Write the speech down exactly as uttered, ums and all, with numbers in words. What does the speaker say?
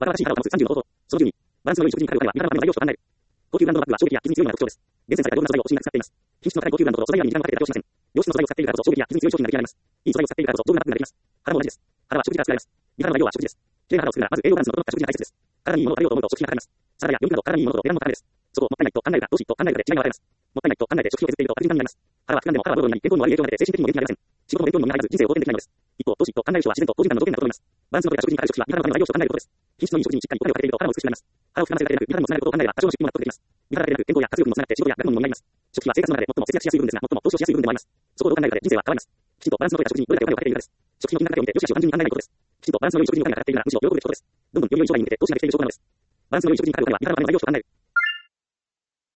バカバカしい腹を保つさんじゅうの方法。そのじゅうに、バランスの良い食事にかかるお金はビザなどの場合の要素と考える。高級ブランドのバッグは衝撃や傷に強いのが特徴です。厳選された丈夫な素材をお品が使っています。品質の高い高級ブランドと素材選びに時間をかけて妥協しません。良質の素材を使っているからこそ衝撃や傷に強い商品が出来上がります。いい素材を使っているからこそ丈夫なバッグができます。腹も同じです。腹は食事から作られます。美肌の材料は食事です。綺麗な腹を作るならまず栄養バランスの整った食事が大切です。体にいいものを食べようと思うと食費がかかります。サラダや病気など体にいいものと選ぶのがダメです。そこをもったいないと考えるか、どうしと考えるかで違いが分かれます。もったいないと考えて食費を削っていると悪循環になります。腹は膨らんでも腹はボロボロになり健康にも悪い影響が出て精神的にも元気になりません。仕事も勉強にも身が入らず人生を好転できないのです。一方、どうしと考える人は自然と好循環の条件が整います。バランスの取れた食事にかかる食費は美肌のための栄養素と考えることです。品質のいい食事にしっかりお金をかけていると腹も美しくなります。腹を膨らませるだけでなく美肌にもつながることを考えれば多少の出費も納得できます。美肌だけでなく健康や活力にもつながって仕事や学問にもなります。食費は生活の中で最も節約しやすい部分ですが、最も投資をしやすい部分でもあります。そこをどう考えるかで人生は変わります。きちんとバランスの取れた食事にどれだけお金をかけているかです。食費の金額だけを見て良し悪しを単純に考えないことです。きちんとバランスの良い食事にお金がかかっているならむしろ喜ぶべきことです。どんどんより良い将来に向けて投資ができている証拠なのです。バランスの良い食事にかかるお金は美肌のための栄養素と考える。